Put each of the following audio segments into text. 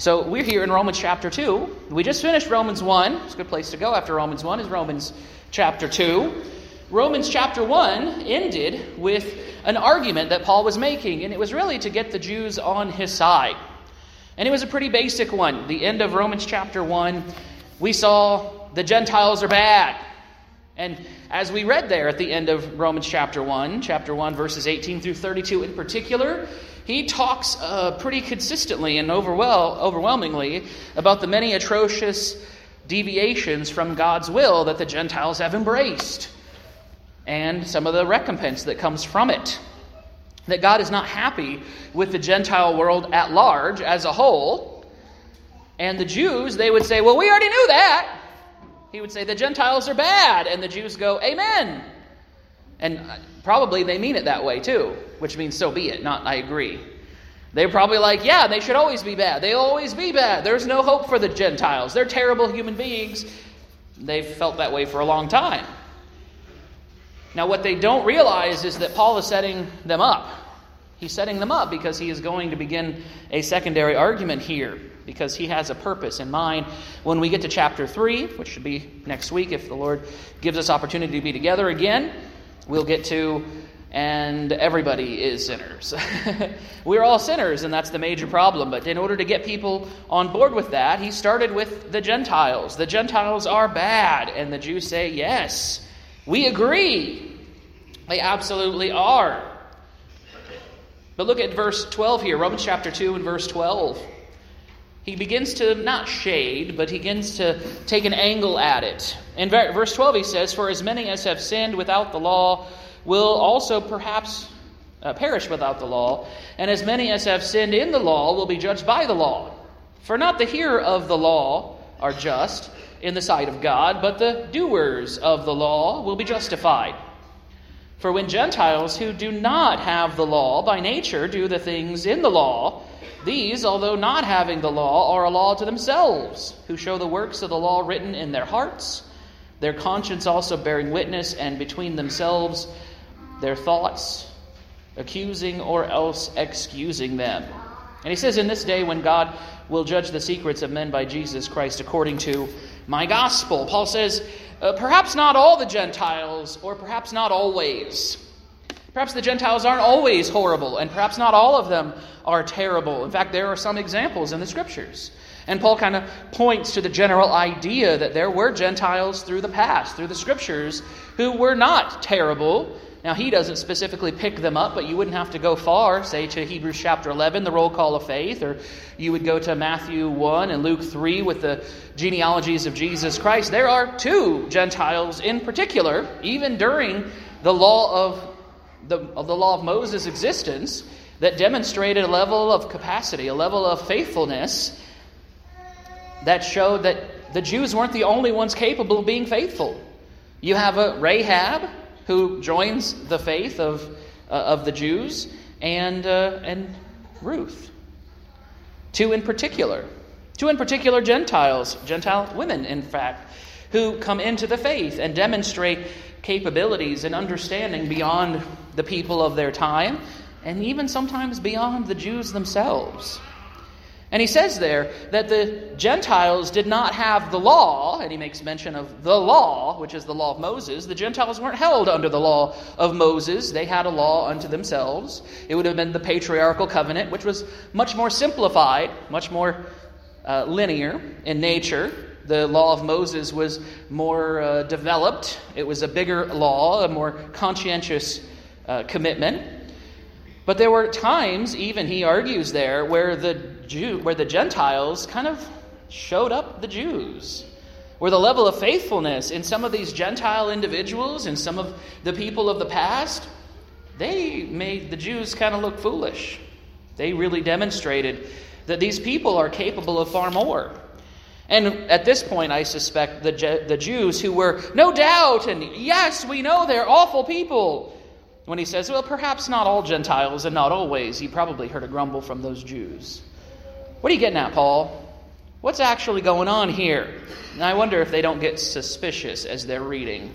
So we're here in Romans chapter 2. We just finished Romans 1. It's a good place to go after Romans 1 is Romans chapter 2. Romans chapter 1 ended with an argument that Paul was making, and it was really to get the Jews on his side. And it was a pretty basic one. The end of Romans chapter 1, we saw the Gentiles are bad. And as we read there at the end of Romans chapter 1 verses 18 through 32 in particular, he talks pretty consistently and overwhelmingly about the many atrocious deviations from God's will that the Gentiles have embraced, and some of the recompense that comes from it. That God is not happy with the Gentile world at large as a whole. And the Jews, they would say, well, we already knew that. He would say, the Gentiles are bad. And the Jews go, amen. And probably they mean it that way too, which means so be it, not I agree. They're probably like, yeah, they should always be bad. They'll always be bad. There's no hope for the Gentiles. They're terrible human beings. They've felt that way for a long time. Now, what they don't realize is that Paul is setting them up. He's setting them up because he is going to begin a secondary argument here, because he has a purpose in mind. When we get to chapter 3, which should be next week if the Lord gives us opportunity to be together again, we'll get to, and everybody is sinners. We're all sinners, and that's the major problem. But in order to get people on board with that, he started with the Gentiles. The Gentiles are bad, and the Jews say, yes, we agree. They absolutely are. But look at verse 12 here, Romans chapter 2 and verse 12. He begins to not shade, but he begins to take an angle at it. In verse 12 he says, for as many as have sinned without the law will also perhaps perish without the law, and as many as have sinned in the law will be judged by the law. For not the hearer of the law are just in the sight of God, but the doers of the law will be justified. For when Gentiles who do not have the law by nature do the things in the law, these, although not having the law, are a law to themselves, who show the works of the law written in their hearts, their conscience also bearing witness, and between themselves their thoughts accusing or else excusing them. And he says, in this day when God will judge the secrets of men by Jesus Christ according to my gospel. Paul says, perhaps not all the Gentiles, or perhaps not always. Perhaps the Gentiles aren't always horrible, and perhaps not all of them are terrible. In fact, there are some examples in the Scriptures. And Paul kind of points to the general idea that there were Gentiles through the past, through the Scriptures, who were not terrible. Now, he doesn't specifically pick them up, but you wouldn't have to go far, say to Hebrews chapter 11, the roll call of faith, or you would go to Matthew 1 and Luke 3 with the genealogies of Jesus Christ. There are two Gentiles in particular, even during the law of the law of Moses' existence, that demonstrated a level of capacity, a level of faithfulness that showed that the Jews weren't the only ones capable of being faithful. You have a Rahab who joins the faith of the Jews, and Ruth. Two in particular Gentiles, Gentile women, in fact, who come into the faith and demonstrate capabilities and understanding beyond the people of their time, and even sometimes beyond the Jews themselves. And he says there that the Gentiles did not have the law, and he makes mention of the law, which is the law of Moses. The Gentiles weren't held under the law of Moses. They had a law unto themselves. It would have been the patriarchal covenant, which was much more simplified, much more linear in nature. The law of Moses was more developed. It was a bigger law, a more conscientious commitment. But there were times, even he argues there, where the Gentiles kind of showed up the Jews. Where the level of faithfulness in some of these Gentile individuals and some of the people of the past, they made the Jews kind of look foolish. They really demonstrated that these people are capable of far more. And at this point, I suspect the Jews who were no doubt, and yes, we know they're awful people. When he says, well, perhaps not all Gentiles and not always, he probably heard a grumble from those Jews. What are you getting at, Paul? What's actually going on here? And I wonder if they don't get suspicious as they're reading.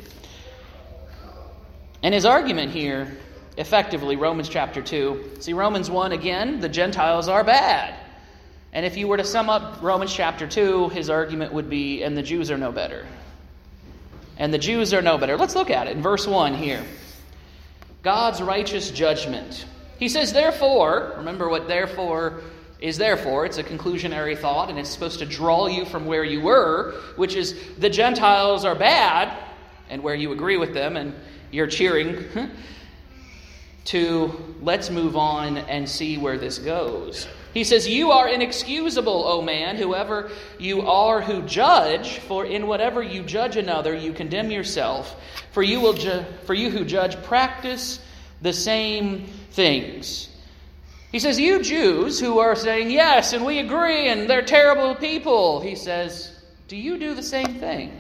And his argument here, effectively, Romans chapter 2. See, Romans 1, again, the Gentiles are bad. And if you were to sum up Romans chapter 2, his argument would be, and the Jews are no better. And the Jews are no better. Let's look at it in verse 1 here. God's righteous judgment. He says, therefore, remember what therefore is therefore. It's a conclusionary thought, and it's supposed to draw you from where you were, which is the Gentiles are bad, and where you agree with them, and you're cheering, to let's move on and see where this goes. He says, you are inexcusable, O man, whoever you are who judge, for in whatever you judge another, you condemn yourself. For you who judge practice the same things. He says, you Jews who are saying, yes, and we agree, and they're terrible people. He says, do you do the same thing?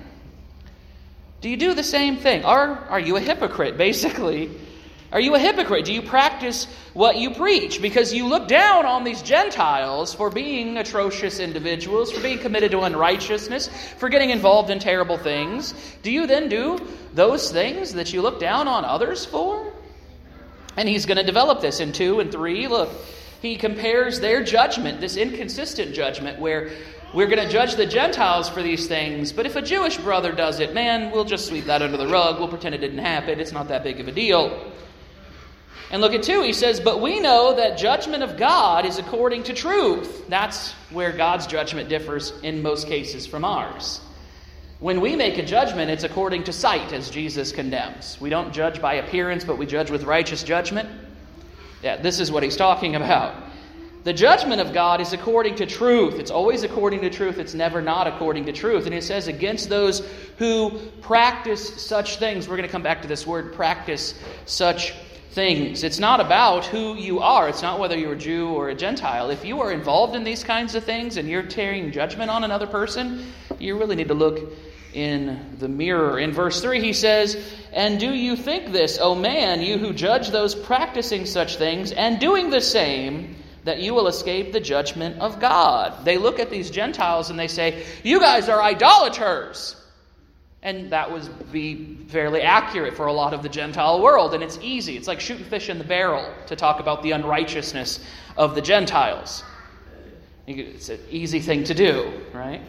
Do you do the same thing? Are you a hypocrite, basically? Are you a hypocrite? Do you practice what you preach? Because you look down on these Gentiles for being atrocious individuals, for being committed to unrighteousness, for getting involved in terrible things. Do you then do those things that you look down on others for? And he's going to develop this in 2 and 3. Look, he compares their judgment, this inconsistent judgment, where we're going to judge the Gentiles for these things, but if a Jewish brother does it, man, we'll just sweep that under the rug. We'll pretend it didn't happen. It's not that big of a deal. And look at 2, he says, but we know that judgment of God is according to truth. That's where God's judgment differs in most cases from ours. When we make a judgment, it's according to sight, as Jesus condemns. We don't judge by appearance, but we judge with righteous judgment. Yeah, this is what he's talking about. The judgment of God is according to truth. It's always according to truth. It's never not according to truth. And it says, against those who practice such things. We're going to come back to this word, practice such things. It's not about who you are. It's not whether you're a Jew or a Gentile. If you are involved in these kinds of things and you're tearing judgment on another person, you really need to look in the mirror. In verse 3 he says, and do you think this, O man, you who judge those practicing such things and doing the same, that you will escape the judgment of God? They look at these Gentiles and they say, you guys are idolaters. And that would be fairly accurate for a lot of the Gentile world. And it's easy. It's like shooting fish in the barrel to talk about the unrighteousness of the Gentiles. It's an easy thing to do, right?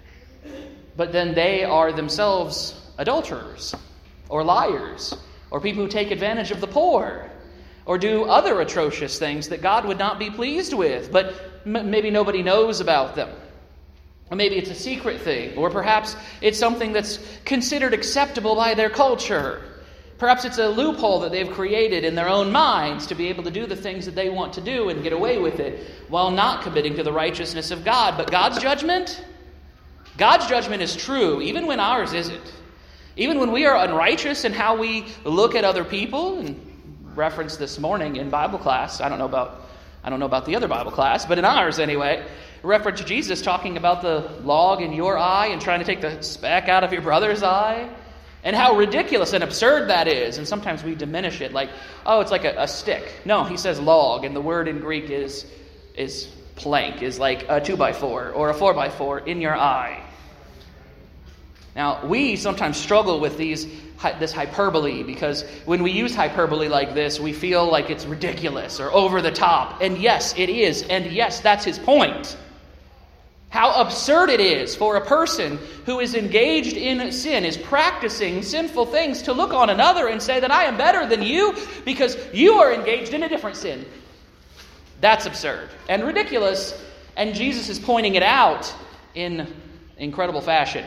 But then they are themselves adulterers or liars or people who take advantage of the poor or do other atrocious things that God would not be pleased with. But maybe nobody knows about them. Or maybe it's a secret thing. Or perhaps it's something that's considered acceptable by their culture. Perhaps it's a loophole that they've created in their own minds to be able to do the things that they want to do and get away with it while not committing to the righteousness of God. But God's judgment is true, even when ours isn't. Even when we are unrighteous in how we look at other people, and referenced this morning in Bible class. I don't know about the other Bible class, but in ours anyway, reference to Jesus talking about the log in your eye and trying to take the speck out of your brother's eye, and how ridiculous and absurd that is. And sometimes we diminish it like, oh, it's like a stick. No, he says log, and the word in Greek is plank, is like a 2x4 or a 4x4 in your eye. Now, we sometimes struggle with this hyperbole, because when we use hyperbole like this, we feel like it's ridiculous or over the top. And yes, it is. And yes, that's his point. How absurd it is for a person who is engaged in sin, is practicing sinful things, to look on another and say that I am better than you because you are engaged in a different sin. That's absurd and ridiculous. And Jesus is pointing it out in incredible fashion.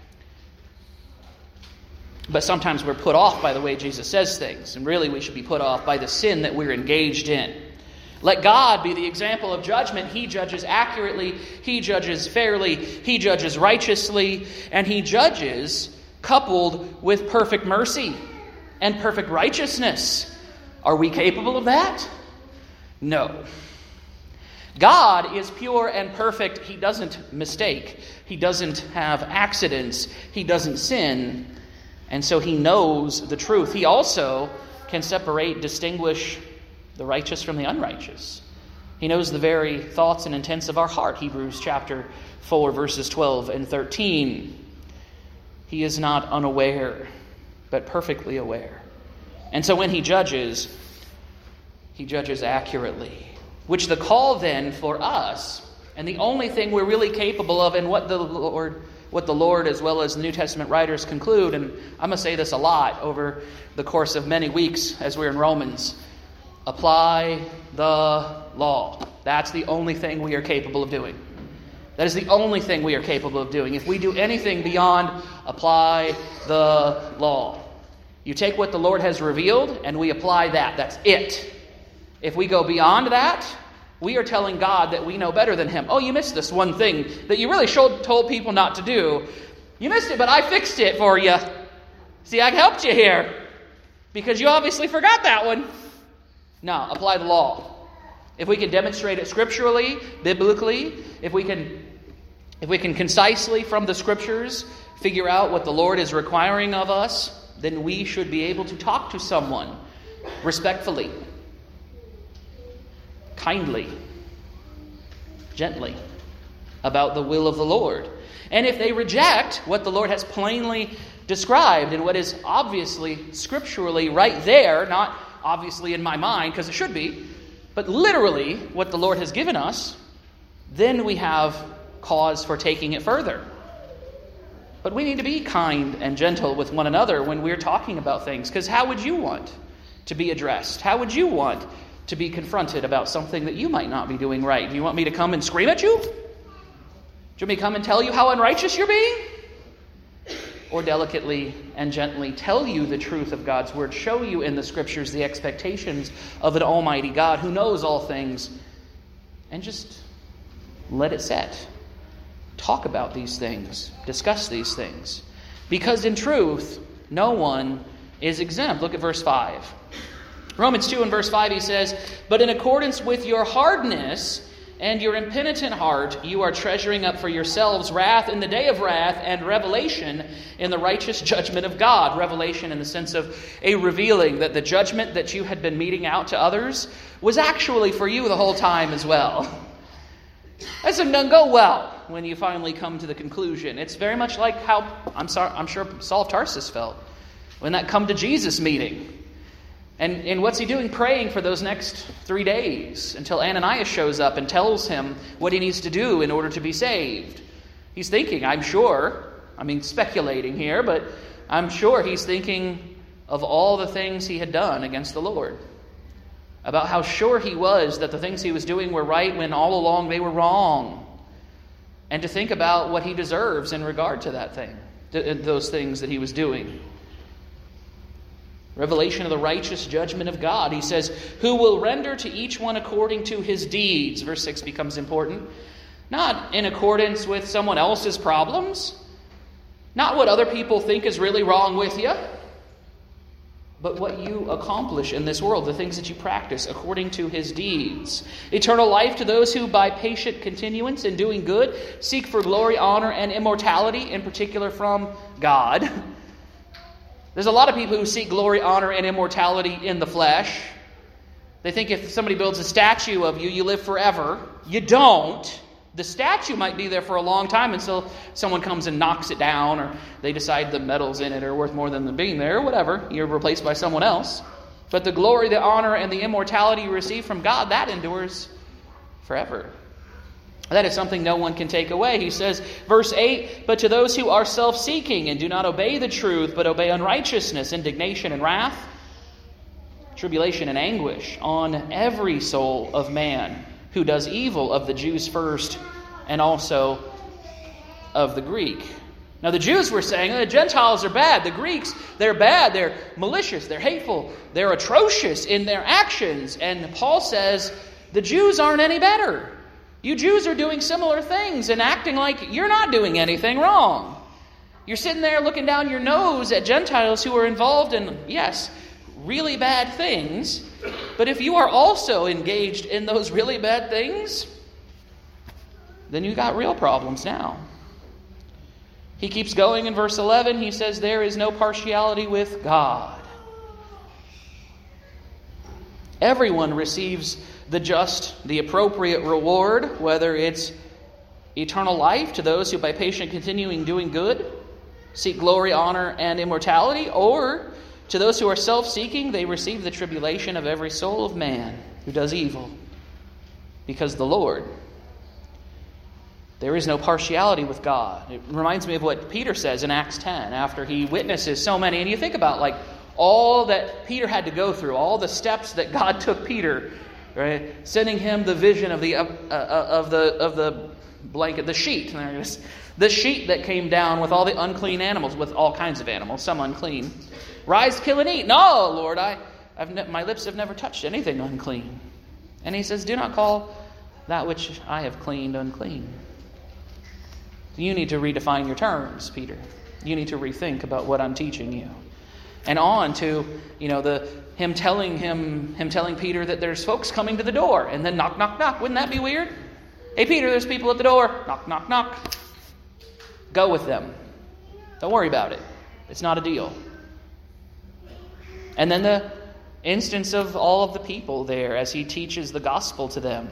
But sometimes we're put off by the way Jesus says things. And really we should be put off by the sin that we're engaged in. Let God be the example of judgment. He judges accurately. He judges fairly. He judges righteously. And he judges coupled with perfect mercy and perfect righteousness. Are we capable of that? No. God is pure and perfect. He doesn't mistake. He doesn't have accidents. He doesn't sin. And so he knows the truth. He also can distinguish the righteous from the unrighteous. He knows the very thoughts and intents of our heart. Hebrews chapter 4, verses 12 and 13. He is not unaware, but perfectly aware. And so when he judges accurately. Which the call then for us And the only thing we're really capable of, and what the Lord as well as the New Testament writers conclude, and I'm going to say this a lot over the course of many weeks as we're in Romans, apply the law. That's the only thing we are capable of doing. That is the only thing we are capable of doing. If we do anything beyond apply the law, you take what the Lord has revealed and we apply that. That's it. If we go beyond that, we are telling God that we know better than Him. Oh, you missed this one thing that you really told people not to do. You missed it, but I fixed it for you. See, I helped you here because you obviously forgot that one. No, apply the law. If we can demonstrate it scripturally, biblically, if we can concisely from the Scriptures figure out what the Lord is requiring of us, then we should be able to talk to someone respectfully, kindly, gently about the will of the Lord. And if they reject what the Lord has plainly described and what is obviously scripturally right there, not obviously in my mind because it should be, but literally what the Lord has given us, then we have cause for taking it further. But we need to be kind and gentle with one another when we're talking about things, because how would you want to be addressed? How would you want to be confronted about something that you might not be doing right? Do you want me to come and scream at you? Do you want me to come and tell you how unrighteous you're being? Or delicately and gently tell you the truth of God's Word, show you in the Scriptures the expectations of an almighty God who knows all things, and just let it set. Talk about these things. Discuss these things. Because in truth, no one is exempt. Look at verse 5. Romans 2 and verse 5, he says, "But in accordance with your hardness and your impenitent heart, you are treasuring up for yourselves wrath in the day of wrath and revelation in the righteous judgment of God." Revelation in the sense of a revealing that the judgment that you had been meting out to others was actually for you the whole time as well. That doesn't go well when you finally come to the conclusion. It's very much like how I'm sure Saul of Tarsus felt when that come to Jesus meeting. And what's he doing? Praying for those next 3 days until Ananias shows up and tells him what he needs to do in order to be saved. He's thinking, speculating here, but I'm sure he's thinking of all the things he had done against the Lord. About how sure he was that the things he was doing were right when all along they were wrong. And to think about what he deserves in regard to that thing, those things that he was doing. Revelation of the righteous judgment of God. He says, "Who will render to each one according to his deeds." Verse 6 becomes important. Not in accordance with someone else's problems. Not what other people think is really wrong with you. But what you accomplish in this world, the things that you practice according to his deeds. Eternal life to those who by patient continuance in doing good seek for glory, honor, and immortality, in particular from God. There's a lot of people who seek glory, honor, and immortality in the flesh. They think if somebody builds a statue of you, you live forever. You don't. The statue might be there for a long time until someone comes and knocks it down, or they decide the metals in it are worth more than being there, or whatever. You're replaced by someone else. But the glory, the honor, and the immortality you receive from God, that endures forever. That is something no one can take away. He says, verse 8, "But to those who are self-seeking and do not obey the truth, but obey unrighteousness, indignation and wrath, tribulation and anguish on every soul of man who does evil, of the Jews first and also of the Greek." Now the Jews were saying, the Gentiles are bad. The Greeks, they're bad. They're malicious. They're hateful. They're atrocious in their actions. And Paul says, the Jews aren't any better. You Jews are doing similar things and acting like you're not doing anything wrong. You're sitting there looking down your nose at Gentiles who are involved in, yes, really bad things. But if you are also engaged in those really bad things, then you got real problems now. He keeps going in verse 11. He says, "There is no partiality with God. Everyone receives the appropriate reward, whether it's eternal life to those who by patient continuing doing good seek glory, honor, and immortality, or to those who are self-seeking, they receive the tribulation of every soul of man who does evil, because the Lord There is no partiality with God. It reminds me of what Peter says in Acts 10 after he witnesses so many. And you think about like all that Peter had to go through, all the steps that God took Peter, right? Sending him the vision of the blanket, the sheet. The sheet that came down with all the unclean animals, with all kinds of animals, some unclean. Rise, kill, and eat. No, Lord, my lips have never touched anything unclean. And he says, do not call that which I have cleaned unclean. You need to redefine your terms, Peter. You need to rethink about what I'm teaching you. And on to, him telling Peter that there's folks coming to the door, and then knock, knock, knock. Wouldn't that be weird? Hey, Peter, there's people at the door. Knock, knock, knock. Go with them. Don't worry about it. It's not a deal. And then the instance of all of the people there as he teaches the gospel to them.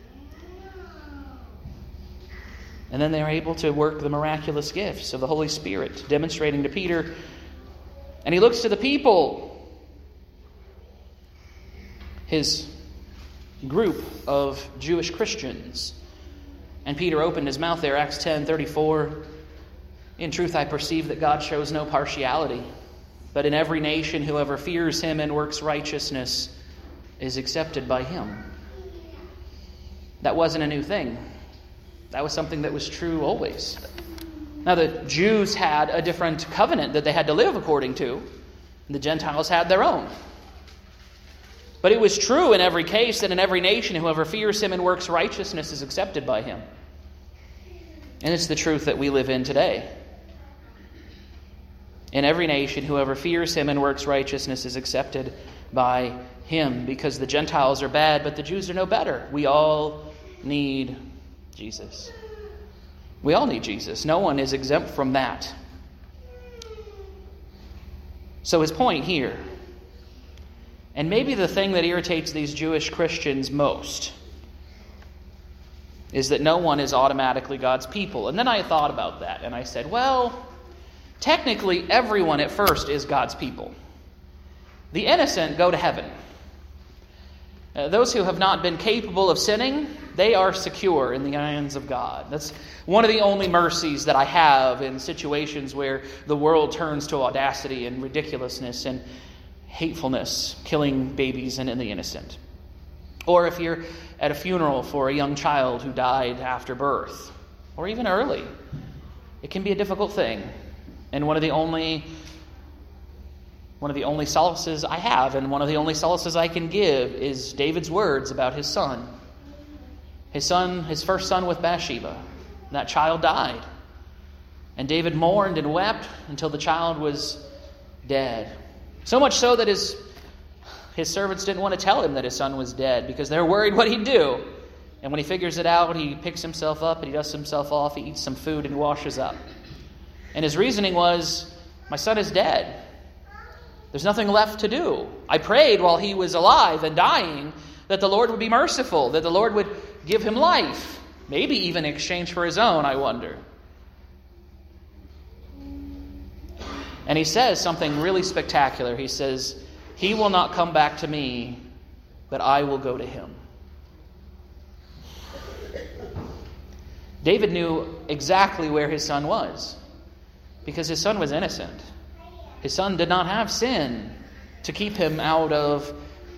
And then they're able to work the miraculous gifts of the Holy Spirit, demonstrating to Peter. And he looks to the people, his group of Jewish Christians. And Peter opened his mouth there, Acts 10:34. In truth, I perceive that God shows no partiality, but in every nation whoever fears him and works righteousness is accepted by him. That wasn't a new thing. That was something that was true always. Now, the Jews had a different covenant that they had to live according to, and the Gentiles had their own. But it was true in every case that in every nation, whoever fears him and works righteousness is accepted by him. And it's the truth that we live in today. In every nation, whoever fears him and works righteousness is accepted by him, because the Gentiles are bad, but the Jews are no better. We all need Jesus. We all need Jesus. No one is exempt from that. So his point here, and maybe the thing that irritates these Jewish Christians most, is that no one is automatically God's people. And then I thought about that, and I said, well, technically everyone at first is God's people. The innocent go to heaven. Those who have not been capable of sinning, they are secure in the hands of God. That's one of the only mercies that I have in situations where the world turns to audacity and ridiculousness and hatefulness, killing babies and the innocent. Or if you're at a funeral for a young child who died after birth, or even early, it can be a difficult thing. And one of the only solaces I have, and one of the only solaces I can give, is David's words about his son. His first son with Bathsheba. That child died. And David mourned and wept until the child was dead. So much so that his servants didn't want to tell him that his son was dead, because they were worried what he'd do. And when he figures it out, he picks himself up and he dusts himself off, he eats some food and washes up. And his reasoning was, my son is dead. There's nothing left to do. I prayed while he was alive and dying that the Lord would be merciful, that the Lord would give him life, maybe even in exchange for his own, I wonder. And he says something really spectacular. He says, he will not come back to me, but I will go to him. David knew exactly where his son was, because his son was innocent. His son did not have sin to keep him out of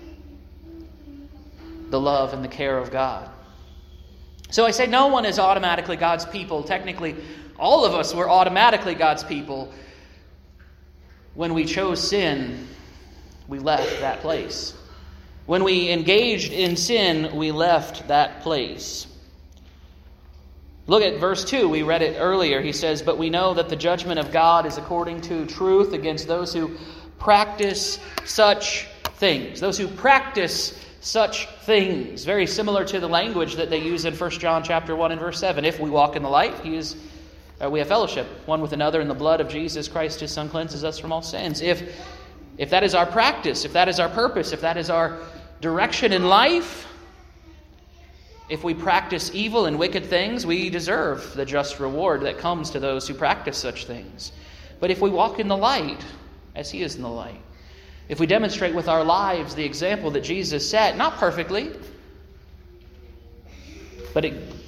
the love and the care of God. So I say no one is automatically God's people. Technically, all of us were automatically God's people. When we chose sin, we left that place. When we engaged in sin, we left that place. Look at verse 2. We read it earlier. He says, but we know that the judgment of God is according to truth against those who practice such things. Those who practice such things. Very similar to the language that they use in 1 John chapter 1 and verse 7. If we walk in the light, we have fellowship one with another, and the blood of Jesus Christ, his Son, cleanses us from all sins. If that is our practice, if that is our purpose, if that is our direction in life, if we practice evil and wicked things, we deserve the just reward that comes to those who practice such things. But if we walk in the light, as he is in the light, if we demonstrate with our lives the example that Jesus set, not perfectly, but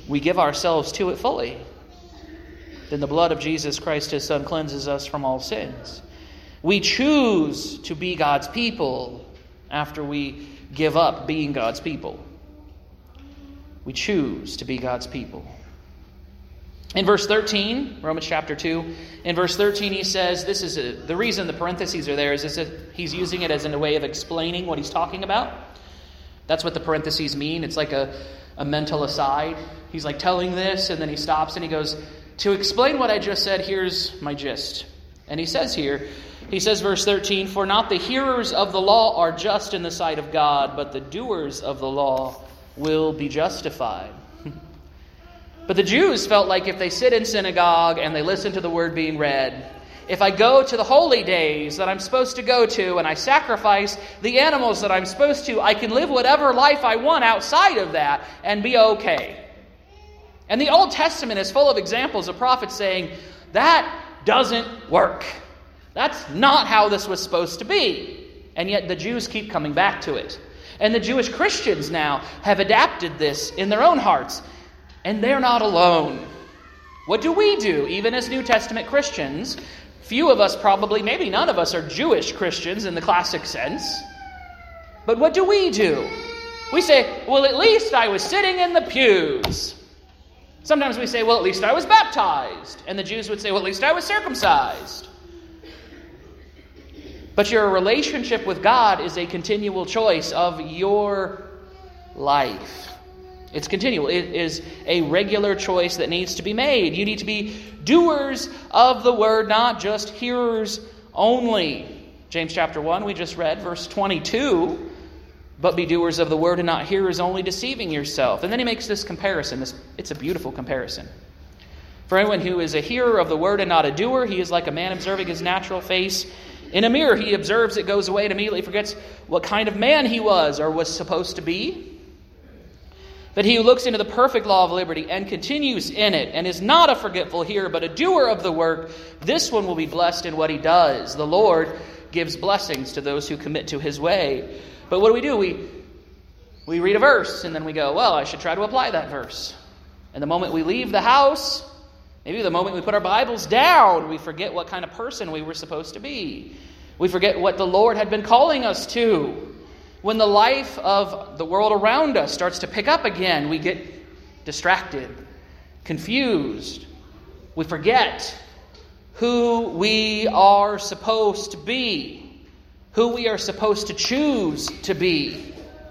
we give ourselves to it fully, then the blood of Jesus Christ, his Son, cleanses us from all sins. We choose to be God's people after we give up being God's people. We choose to be God's people. In verse 13, Romans chapter 2, in verse 13 he says, the reason the parentheses are there is that he's using it as in a way of explaining what he's talking about. That's what the parentheses mean. It's like a mental aside. He's like telling this, and then he stops and he goes, to explain what I just said, here's my gist. And he says here, verse 13, for not the hearers of the law are just in the sight of God, but the doers of the law will be justified. But the Jews felt like if they sit in synagogue and they listen to the word being read, if I go to the holy days that I'm supposed to go to and I sacrifice the animals that I'm supposed to, I can live whatever life I want outside of that and be okay. And the Old Testament is full of examples of prophets saying, that doesn't work. That's not how this was supposed to be. And yet the Jews keep coming back to it. And the Jewish Christians now have adapted this in their own hearts. And they're not alone. What do we do, even as New Testament Christians? Few of us probably, maybe none of us are Jewish Christians in the classic sense. But what do? We say, well, at least I was sitting in the pews. Sometimes we say, well, at least I was baptized. And the Jews would say, well, at least I was circumcised. But your relationship with God is a continual choice of your life. It's continual. It is a regular choice that needs to be made. You need to be doers of the word, not just hearers only. James chapter 1, we just read, verse 22. But be doers of the word and not hearers only, deceiving yourself. And then he makes this comparison. It's a beautiful comparison. For anyone who is a hearer of the word and not a doer, he is like a man observing his natural face in a mirror. He observes it, goes away, and immediately forgets what kind of man he was or was supposed to be. But he who looks into the perfect law of liberty and continues in it and is not a forgetful hearer but a doer of the work, this one will be blessed in what he does. The Lord gives blessings to those who commit to his way. But what do? We read a verse and then we go, well, I should try to apply that verse. And the moment we leave the house, maybe the moment we put our Bibles down, we forget what kind of person we were supposed to be. We forget what the Lord had been calling us to. When the life of the world around us starts to pick up again, we get distracted, confused. We forget who we are supposed to be, who we are supposed to choose to be.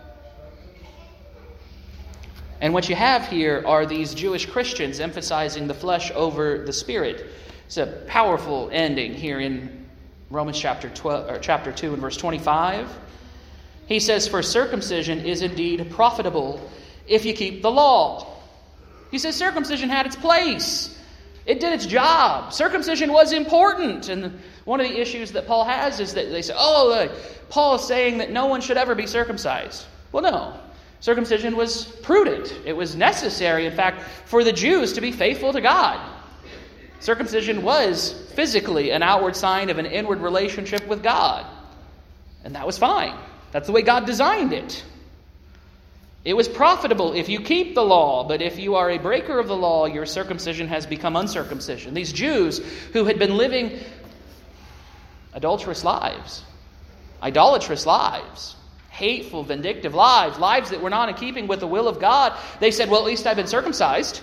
And what you have here are these Jewish Christians emphasizing the flesh over the spirit. It's a powerful ending here in Romans chapter 2 and verse 25. He says, for circumcision is indeed profitable if you keep the law. He says circumcision had its place. It did its job. Circumcision was important. And one of the issues that Paul has is that they say, Paul is saying that no one should ever be circumcised. Well, no. Circumcision was prudent. It was necessary, in fact, for the Jews to be faithful to God. Circumcision was physically an outward sign of an inward relationship with God. And that was fine. That's the way God designed it. It was profitable if you keep the law, but if you are a breaker of the law, your circumcision has become uncircumcision. These Jews who had been living adulterous lives, idolatrous lives, hateful, vindictive lives that were not in keeping with the will of God, they said, well, at least I've been circumcised.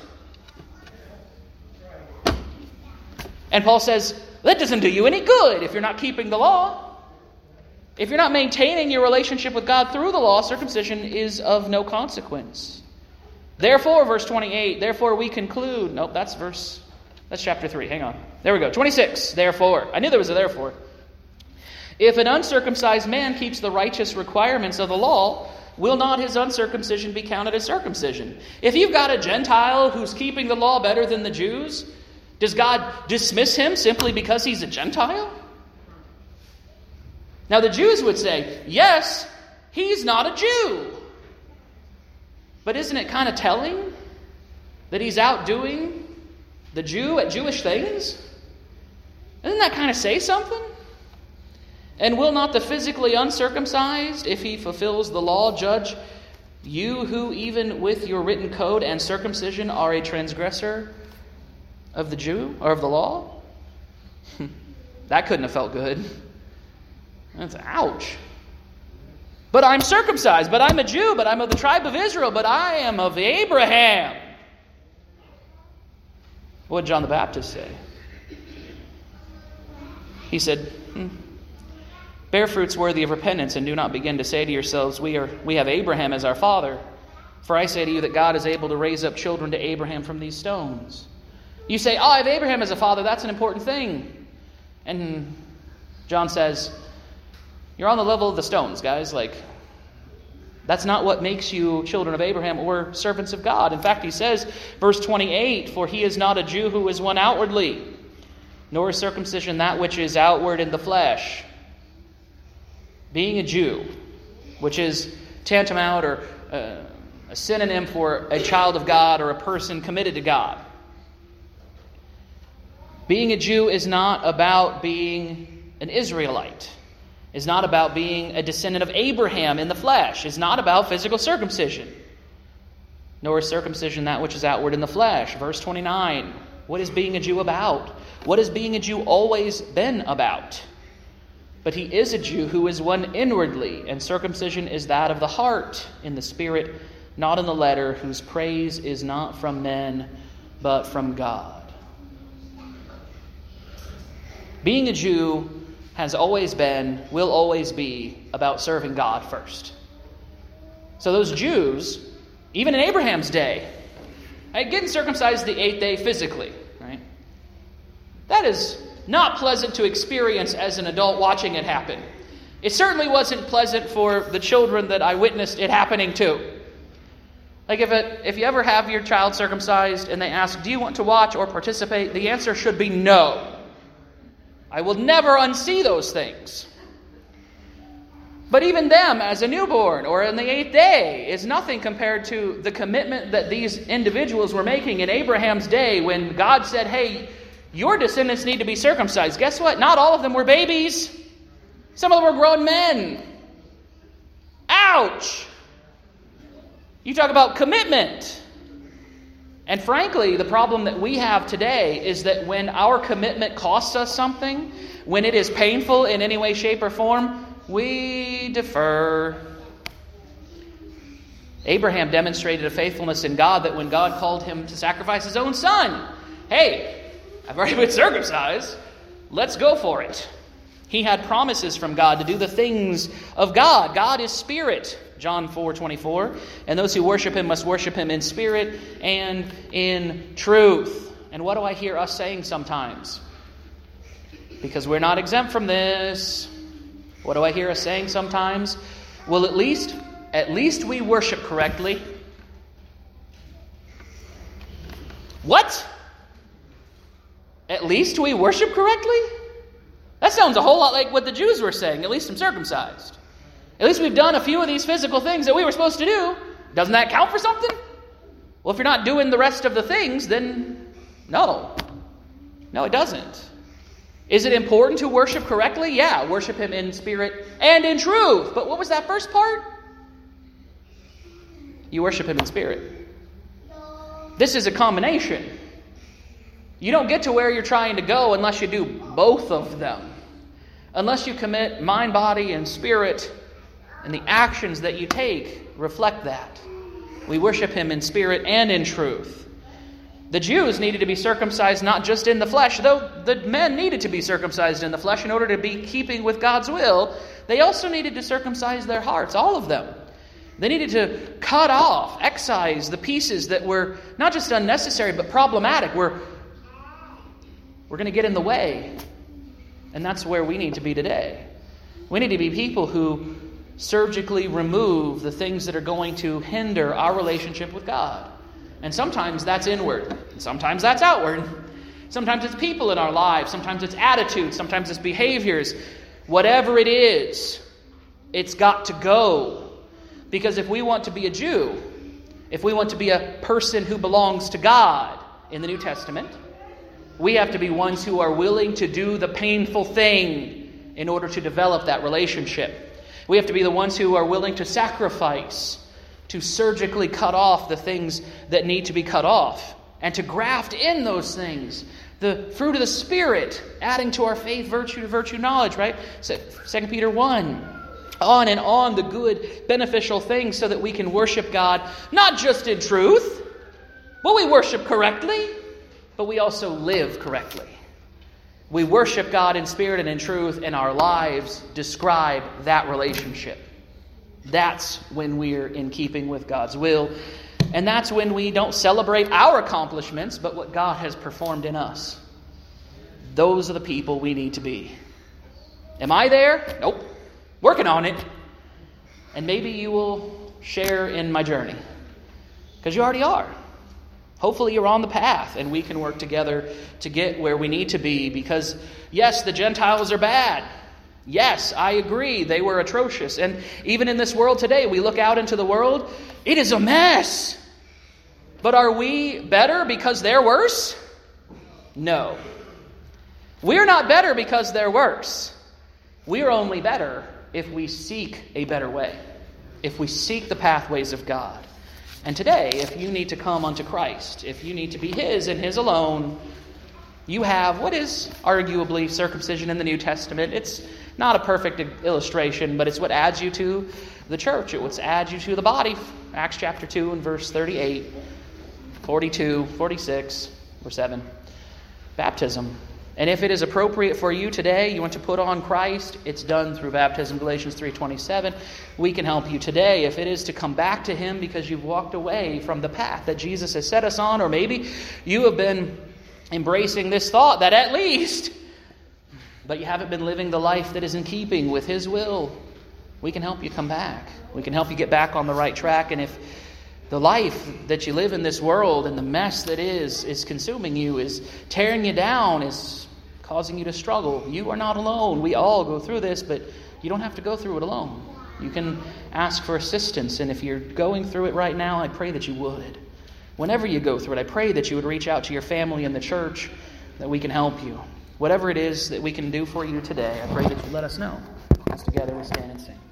And Paul says, that doesn't do you any good if you're not keeping the law. If you're not maintaining your relationship with God through the law, circumcision is of no consequence. Therefore, verse 28, therefore we conclude. Nope, that's chapter 3. Hang on. There we go. 26, therefore. I knew there was a therefore. If an uncircumcised man keeps the righteous requirements of the law, will not his uncircumcision be counted as circumcision? If you've got a Gentile who's keeping the law better than the Jews, does God dismiss him simply because he's a Gentile? Now the Jews would say, yes, he's not a Jew. But isn't it kind of telling that he's outdoing the Jew at Jewish things? Doesn't that kind of say something? And will not the physically uncircumcised, if he fulfills the law, judge You who even with your written code and circumcision are a transgressor of the Jew or of the law? That couldn't have felt good. That's ouch. But I'm circumcised, but I'm a Jew, but I'm of the tribe of Israel, but I am of Abraham. What did John the Baptist say? He said, bear fruits worthy of repentance, and do not begin to say to yourselves, we have Abraham as our father. For I say to you that God is able to raise up children to Abraham from these stones. You say, I have Abraham as a father. That's an important thing. And John says, you're on the level of the stones, guys. That's not what makes you children of Abraham or servants of God. In fact, he says, verse 28, for he is not a Jew who is one outwardly, nor is circumcision that which is outward in the flesh. Being a Jew, which is tantamount or a synonym for a child of God or a person committed to God. Being a Jew is not about being an Israelite. Is not about being a descendant of Abraham in the flesh. Is not about physical circumcision. Nor is circumcision that which is outward in the flesh. Verse 29. What is being a Jew about? What has being a Jew always been about? But he is a Jew who is one inwardly, and circumcision is that of the heart, in the spirit, not in the letter, whose praise is not from men, but from God. Being a Jew has always been, will always be, about serving God first. So those Jews, even in Abraham's day, getting circumcised the 8th day physically, right? That is not pleasant to experience as an adult watching it happen. It certainly wasn't pleasant for the children that I witnessed it happening to. If you ever have your child circumcised and they ask, do you want to watch or participate? The answer should be no. I will never unsee those things. But even them as a newborn or in the 8th day is nothing compared to the commitment that these individuals were making in Abraham's day when God said, hey, your descendants need to be circumcised. Guess what? Not all of them were babies. Some of them were grown men. Ouch! You talk about commitment. And frankly, the problem that we have today is that when our commitment costs us something, when it is painful in any way, shape, or form, we defer. Abraham demonstrated a faithfulness in God that when God called him to sacrifice his own son, hey, I've already been circumcised. Let's go for it. He had promises from God to do the things of God. God is spirit. John 4:24. And those who worship him must worship him in spirit and in truth. And what do I hear us saying sometimes? Because we're not exempt from this. What do I hear us saying sometimes? Well, at least we worship correctly. What? At least we worship correctly? That sounds a whole lot like what the Jews were saying. At least I'm circumcised. At least we've done a few of these physical things that we were supposed to do. Doesn't that count for something? Well, if you're not doing the rest of the things, then no. No, it doesn't. Is it important to worship correctly? Yeah, worship him in spirit and in truth. But what was that first part? You worship him in spirit. This is a combination. You don't get to where you're trying to go unless you do both of them. Unless you commit mind, body, and spirit, and the actions that you take reflect that. We worship him in spirit and in truth. The Jews needed to be circumcised not just in the flesh, though the men needed to be circumcised in the flesh in order to be keeping with God's will. They also needed to circumcise their hearts, all of them. They needed to cut off, excise the pieces that were not just unnecessary but problematic. We're going to get in the way. And that's where we need to be today. We need to be people who surgically remove the things that are going to hinder our relationship with God. And sometimes that's inward. And sometimes that's outward. Sometimes it's people in our lives. Sometimes it's attitudes. Sometimes it's behaviors. Whatever it is, it's got to go. Because if we want to be a Jew, if we want to be a person who belongs to God in the New Testament, we have to be ones who are willing to do the painful thing in order to develop that relationship. We have to be the ones who are willing to sacrifice to surgically cut off the things that need to be cut off and to graft in those things. The fruit of the Spirit, adding to our faith virtue to virtue knowledge, right? 2 Peter 1. On and on the good, beneficial things so that we can worship God, not just in truth, but we worship correctly, but we also live correctly. We worship God in spirit and in truth, and our lives describe that relationship. That's when we're in keeping with God's will. And that's when we don't celebrate our accomplishments, but what God has performed in us. Those are the people we need to be. Am I there? Nope. Working on it. And maybe you will share in my journey. Because you already are. Hopefully you're on the path and we can work together to get where we need to be. Because yes, the Gentiles are bad. Yes, I agree. They were atrocious. And even in this world today, we look out into the world, it is a mess. But are we better because they're worse? No. We're not better because they're worse. We're only better if we seek a better way. If we seek the pathways of God. And today, if you need to come unto Christ, if you need to be His and His alone, you have what is arguably circumcision in the New Testament. It's not a perfect illustration, but it's what adds you to the church. It's what adds you to the body. Acts chapter 2 and verse 38, 42, 46, verse 7. Baptism. And if it is appropriate for you today, you want to put on Christ, it's done through baptism, Galatians 3:27. We can help you today. If it is to come back to Him because you've walked away from the path that Jesus has set us on, or maybe you have been embracing this thought that at least, but you haven't been living the life that is in keeping with His will, we can help you come back. We can help you get back on the right track. And if the life that you live in this world and the mess that is consuming you, is tearing you down, is causing you to struggle, you are not alone. We all go through this, but you don't have to go through it alone. You can ask for assistance, and if you're going through it right now, I pray that you would. Whenever you go through it, I pray that you would reach out to your family in the church, that we can help you. Whatever it is that we can do for you today, I pray that you let us know. As together we stand and sing.